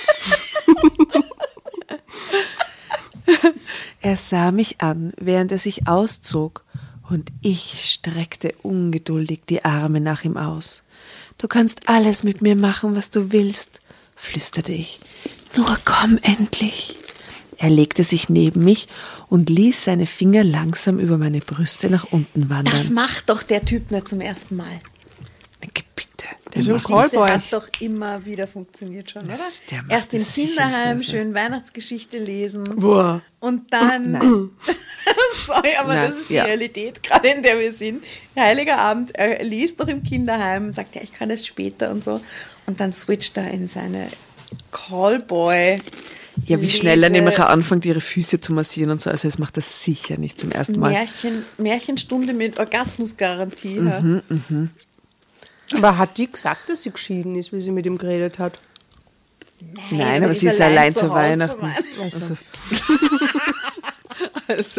Er sah mich an, während er sich auszog, und ich streckte ungeduldig die Arme nach ihm aus. Du kannst alles mit mir machen, was du willst, flüsterte ich. Nur komm endlich. Er legte sich neben mich und ließ seine Finger langsam über meine Brüste nach unten wandern. Das macht doch der Typ nicht zum ersten Mal. Bitte. Das hat doch immer wieder funktioniert schon, oder? Erst im Kinderheim schön Weihnachtsgeschichte lesen. Boah. Und dann... Sorry, aber das ist die Realität, gerade in der wir sind. Heiliger Abend, er liest doch im Kinderheim und sagt, ja, ich kann das später und so. Und dann switcht er in seine Callboy. Ja, wie schnell er nämlich anfängt, ihre Füße zu massieren und so. Also es macht das sicher nicht zum ersten Mal. Märchenstunde mit Orgasmusgarantie. Aber hat die gesagt, dass sie geschieden ist, wie sie mit ihm geredet hat? Nein, aber sie ist allein zu Weihnachten. Also.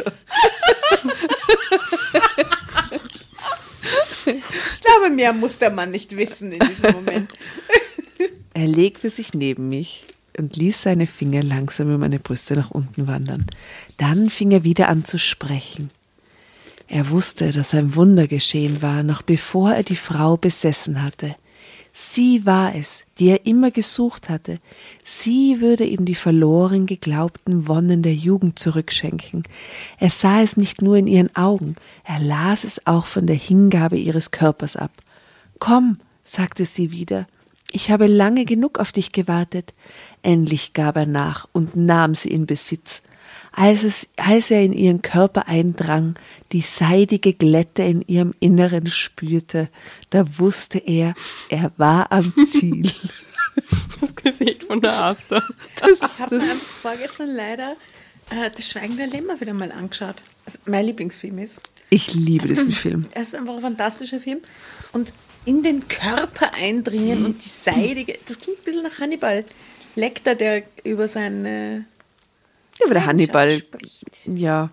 Ich glaube, mehr muss der Mann nicht wissen in diesem Moment. Er legte sich neben mich und ließ seine Finger langsam über meine Brüste nach unten wandern. Dann fing er wieder an zu sprechen. Er wusste, dass ein Wunder geschehen war, noch bevor er die Frau besessen hatte. Sie war es, die er immer gesucht hatte. Sie würde ihm die verloren geglaubten Wonnen der Jugend zurückschenken. Er sah es nicht nur in ihren Augen, er las es auch von der Hingabe ihres Körpers ab. »Komm«, sagte sie wieder, »ich habe lange genug auf dich gewartet.« Endlich gab er nach und nahm sie in Besitz. Als er in ihren Körper eindrang, die seidige Glätte in ihrem Inneren spürte, da wusste er war am Ziel. Das Gesicht von der Asta. Ich habe mir vorgestern leider das Schweigen der Lämmer wieder mal angeschaut. Also mein Lieblingsfilm ist. Ich liebe diesen Film. Es ist einfach ein fantastischer Film. Und in den Körper eindringen und die seidige, das klingt ein bisschen nach Hannibal Lecter, der über seine... Ja, aber der Hannibal spricht. Ja.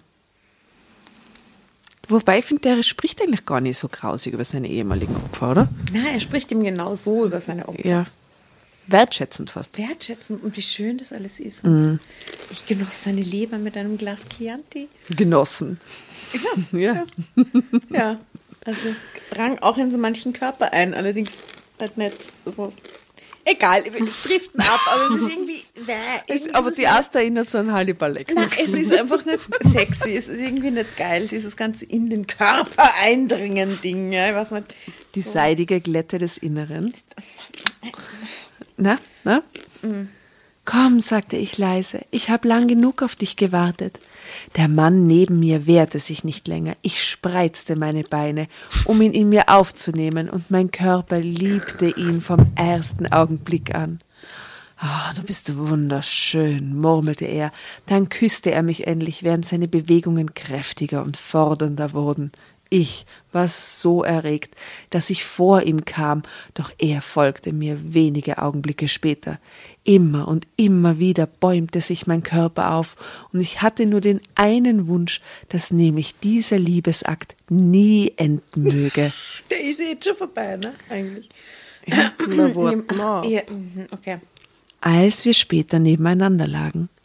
Wobei ich finde, der spricht eigentlich gar nicht so grausig über seine ehemaligen Opfer, oder? Nein, er spricht ihm genau so über seine Opfer. Ja. Wertschätzend fast. Wertschätzend und wie schön das alles ist. Und ich genoss seine Leber mit einem Glas Chianti. Genossen. Ja. Ja, also drang auch in so manchen Körper ein, allerdings halt nicht so... Egal, wir driften ab, aber es ist irgendwie... aber die Asta erinnert so an Hannibal-Leck. Nein, es ist einfach nicht sexy, es ist irgendwie nicht geil, dieses ganze in den Körper eindringen Ding, ja, ich weiß nicht. Die seidige Glätte des Inneren. Na? Komm, sagte ich leise, ich habe lang genug auf dich gewartet. Der Mann neben mir wehrte sich nicht länger. Ich spreizte meine Beine, um ihn in mir aufzunehmen, und mein Körper liebte ihn vom ersten Augenblick an. »Ah, du bist wunderschön«, murmelte er. Dann küsste er mich endlich, während seine Bewegungen kräftiger und fordernder wurden. Ich war so erregt, dass ich vor ihm kam, doch er folgte mir wenige Augenblicke später. Immer und immer wieder bäumte sich mein Körper auf, und ich hatte nur den einen Wunsch, dass nämlich dieser Liebesakt nie enden möge. Der ist jetzt schon vorbei, ne? Eigentlich. Ja, okay. Als wir später nebeneinander lagen,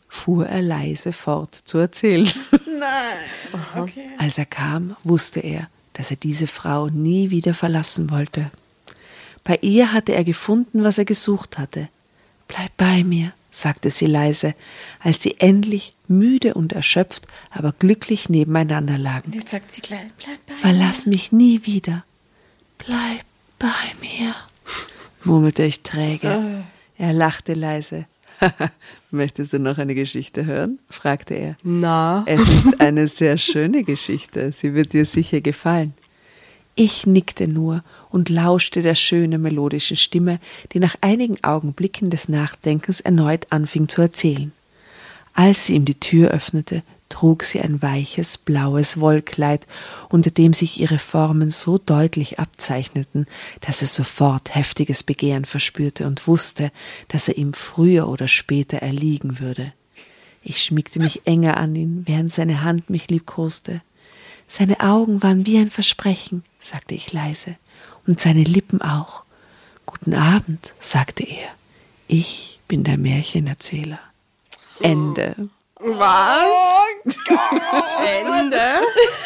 fuhr er leise fort zu erzählen. Nein. Okay. Als er kam, wusste er, dass er diese Frau nie wieder verlassen wollte. Bei ihr hatte er gefunden, was er gesucht hatte. »Bleib bei mir«, sagte sie leise, als sie endlich müde und erschöpft, aber glücklich nebeneinander lagen. Jetzt sagt sie gleich, bleib bei »Verlass mich nie wieder. Bleib bei mir«, murmelte ich träge. Er lachte leise. »Möchtest du noch eine Geschichte hören?« fragte er. Na? »Es ist eine sehr schöne Geschichte. Sie wird dir sicher gefallen.« Ich nickte nur und lauschte der schönen melodischen Stimme, die nach einigen Augenblicken des Nachdenkens erneut anfing zu erzählen. Als sie ihm die Tür öffnete, trug sie ein weiches, blaues Wollkleid, unter dem sich ihre Formen so deutlich abzeichneten, dass er sofort heftiges Begehren verspürte und wusste, dass er ihm früher oder später erliegen würde. Ich schmiegte mich enger an ihn, während seine Hand mich liebkoste. Seine Augen waren wie ein Versprechen, sagte ich leise, und seine Lippen auch. »Guten Abend«, sagte er. »Ich bin der Märchenerzähler.« Ende. Was? Ende?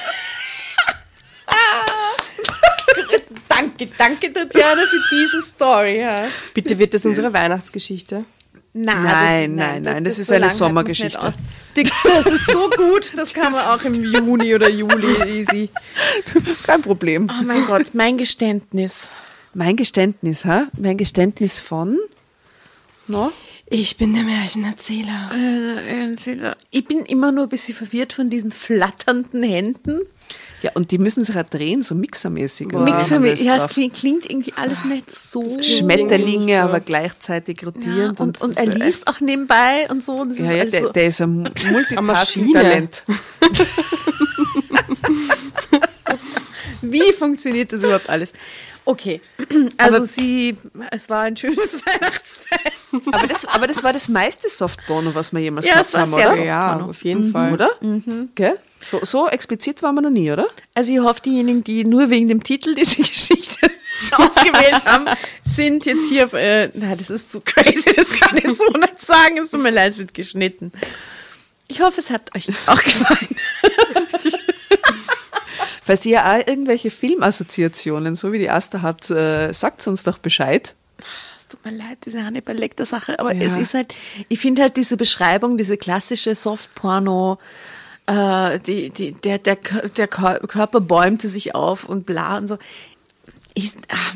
Danke, Tatjana, für diese Story. Ja. Bitte wird das unsere Weihnachtsgeschichte? Nein, das ist eine Sommergeschichte. Das ist so gut, das kann man auch im Juni oder Juli easy. Kein Problem. Oh mein Gott, mein Geständnis. Mein Geständnis, ha? Mein Geständnis von? No? Ich bin der Märchenerzähler. Ich bin immer nur ein bisschen verwirrt von diesen flatternden Händen. Ja, und die müssen sich ja drehen, so mixermäßig. Mixermäßig, ja, es klingt irgendwie alles nicht so. Schmetterlinge, so. aber gleichzeitig rotierend. Ja, und er liest auch nebenbei und so. Und das Ja, ist der ist ein Maschine. Multitasking-Talent. Wie funktioniert das überhaupt alles? Okay, also es war ein schönes Weihnachtsfest. Aber das war das meiste Softporno, was wir jemals Ja, gehabt es war haben, sehr oder? Softporno. Ja, auf jeden Fall. Oder? Gell? So explizit waren wir noch nie, oder? Also ich hoffe, diejenigen, die nur wegen dem Titel diese Geschichte ausgewählt haben, sind jetzt hier auf, das ist zu crazy, das kann ich so nicht sagen, es tut mir leid, es wird geschnitten. Ich hoffe, es hat euch auch gefallen. Falls ihr auch irgendwelche Filmassoziationen, so wie die Asta habt, sagt uns doch Bescheid. Es tut mir leid, diese Hannibal Lecter-Sache, aber Ja. es ist halt, ich finde halt diese Beschreibung, diese klassische Softporno, der Körper bäumte sich auf und bla und so. Ich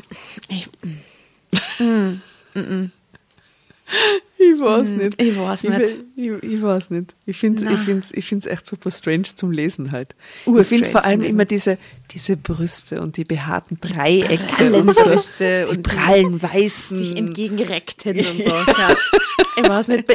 weiß nicht. Ich weiß nicht. Ich weiß nicht. Ich finde es echt super strange zum Lesen halt. Ich Urstrange finde vor allem zum Lesen. immer diese Brüste und die behaarten Dreiecke prallen und so. Brüste Die und prallen weißen. sich entgegenreckten und so. Ja. Ich weiß nicht,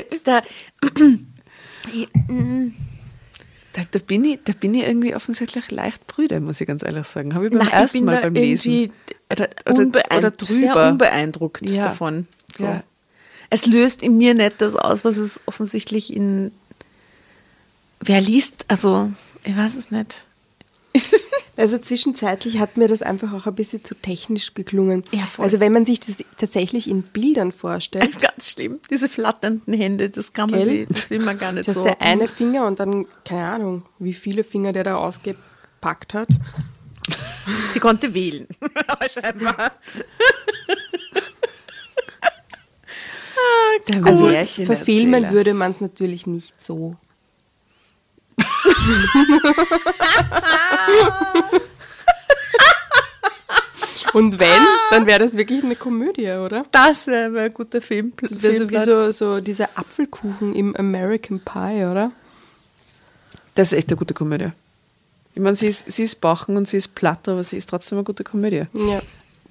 Da bin ich irgendwie offensichtlich leicht brüde, muss ich ganz ehrlich sagen. Habe ich beim ersten Mal beim Lesen. Oder drüber. Sehr unbeeindruckt Ja. davon. So. Ja. Es löst in mir nicht das aus, was es offensichtlich in wer liest, also ich weiß es nicht. Also zwischenzeitlich hat mir das einfach auch ein bisschen zu technisch geklungen. Ja, voll. Also wenn man sich das tatsächlich in Bildern vorstellt, Das ist ganz schlimm. Diese flatternden Hände, das kann man Gell? das will man gar nicht das so. heißt der eine Finger und dann, keine Ahnung, wie viele Finger der da ausgepackt hat. Sie konnte wählen. Scheinbar. Also Märchenerzähler. verfilmen würde man es natürlich nicht so. Und wenn, dann wäre das wirklich eine Komödie, oder? Das wäre ein guter Film. Das wäre sowieso so dieser Apfelkuchen im American Pie, oder? Das ist echt eine gute Komödie. Ich meine, sie ist Bachen und sie ist platt, aber sie ist trotzdem eine gute Komödie. Ja.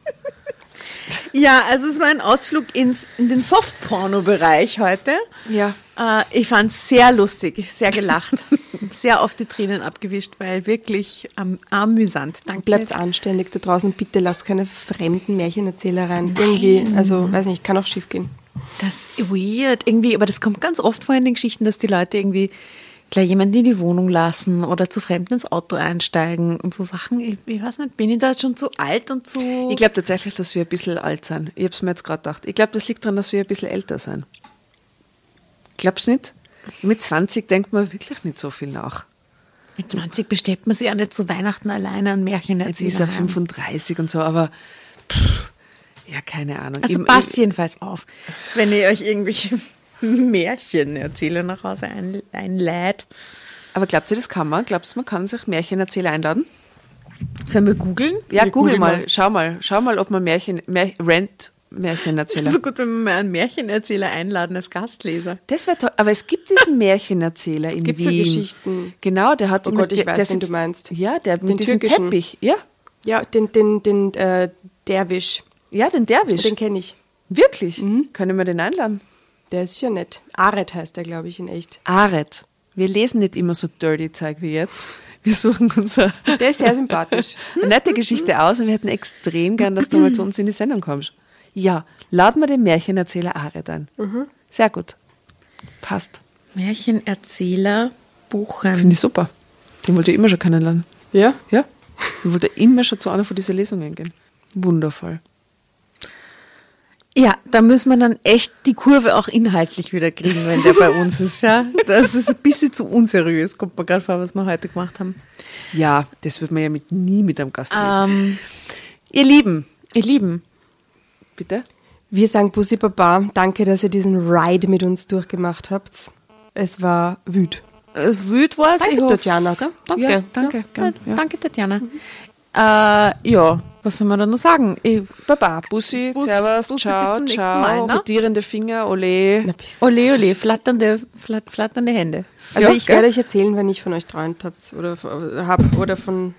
Ja, also es war ein Ausflug in den Softporno-Bereich heute. Ja. Ich fand es sehr lustig, sehr gelacht, sehr oft die Tränen abgewischt, weil wirklich amüsant. Danke. Bleibt anständig da draußen, bitte lasst keine fremden Märchenerzähler rein. Irgendwie, also weiß nicht, kann auch schief gehen. Das ist weird irgendwie, aber das kommt ganz oft vor in den Geschichten, dass die Leute irgendwie gleich jemanden in die Wohnung lassen oder zu Fremden ins Auto einsteigen und so Sachen. Ich weiß nicht, bin ich da schon zu alt und zu... Ich glaube tatsächlich, dass wir ein bisschen alt sind. Ich habe es mir jetzt gerade gedacht. Ich glaube, das liegt daran, dass wir ein bisschen älter sind. Glaubst du nicht? Mit 20 denkt man wirklich nicht so viel nach. Mit 20 bestellt man sich ja nicht zu Weihnachten alleine ein Märchen Jetzt ist er 35 und so, aber ja, keine Ahnung. Also passt jedenfalls auf, wenn ihr euch irgendwelche Märchenerzähler nach Hause einlädt. Aber glaubt ihr, das kann man? Glaubst du, man kann sich Märchenerzähler einladen? Sollen wir googeln? Ja, google mal. Schau mal, ob man Märchenerzähler. Das ist so gut, wenn wir mal einen Märchenerzähler einladen als Gastleser. Das wäre toll. Aber es gibt diesen Märchenerzähler in Wien. Es gibt so Geschichten. Genau, der hat... Oh Gott, ich weiß, wen du meinst. Ja, der mit diesem Teppich. Ja, ja, den Derwisch. Ja, den Derwisch. Den kenne ich. Wirklich? Können wir den einladen? Der ist ja nett. Aret heißt der, glaube ich, in echt. Aret. Wir lesen nicht immer so dirty Zeug wie jetzt. Wir suchen unser... Der ist sehr sympathisch. Eine nette Geschichte aus und wir hätten extrem gern, dass du mal zu uns in die Sendung kommst. Ja, laden wir den Märchenerzähler Aret ein. Sehr gut. Passt. Märchenerzähler buchen. Finde ich super. Den wollte ich immer schon kennenlernen. Ja? Ja. Ich wollte immer schon zu einer von diesen Lesungen gehen. Wundervoll. Ja, da müssen wir dann echt die Kurve auch inhaltlich wieder kriegen, wenn der bei uns ist. Ja, das ist ein bisschen zu unseriös, kommt mir gerade vor, was wir heute gemacht haben. Ja, das wird man ja nie mit einem Gast lesen. Ihr Lieben. Bitte? Wir sagen Bussi Baba, danke, dass ihr diesen Ride mit uns durchgemacht habt. Es war wüt. Wüt war es. Danke, Tatjana. Danke. Ja, danke. Ja. Danke, Tatjana. Ja, was soll man da noch sagen? Baba, Bussi, Servus, Bussi, ciao, bis zum nächsten ciao, Mal, ne? rotierende Finger, ole. Ole, flatternde Hände. Also Ja, ich gell? werde euch erzählen, wenn ich von euch träumt habt oder von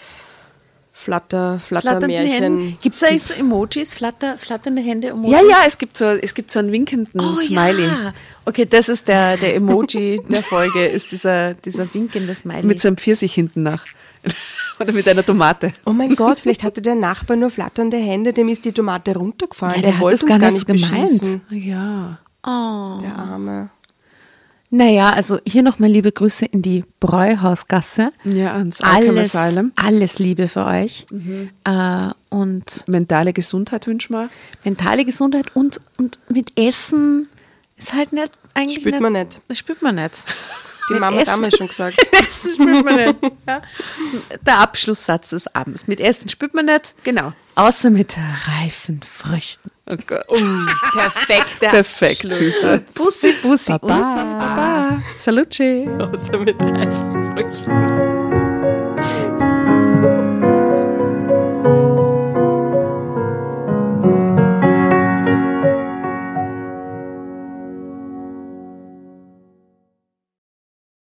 Flattermärchen. Gibt es da so Emojis, flatternde Hände? Emojis? Ja, es gibt so einen winkenden Smiley. Ja. Okay, das ist der Emoji der Folge, ist dieser winkende Smiley. Mit so einem Pfirsich hinten nach. Oder mit einer Tomate. Oh mein Gott, vielleicht hatte der Nachbar nur flatternde Hände, dem ist die Tomate runtergefallen. Ja, der hat das gar nicht beschießen. Ja. Oh. Der Arme. Naja, also hier nochmal liebe Grüße in die Bräuhausgasse. Ja, ans Arkham Asylum. Alles Liebe für euch. Und Mentale Gesundheit wünschen wir. mentale Gesundheit und mit Essen ist halt nicht eigentlich Spürt man nicht. Das spürt man nicht. Die Mit Mama hat Essen. damals schon gesagt. Essen spürt man nicht. Ja. Der Abschlusssatz des Abends. Mit Essen spürt man nicht. Genau. Außer mit reifen Früchten. Oh Gott. Perfekt. Süßer. Bussi. Baba. Salucci. Außer mit reifen Früchten.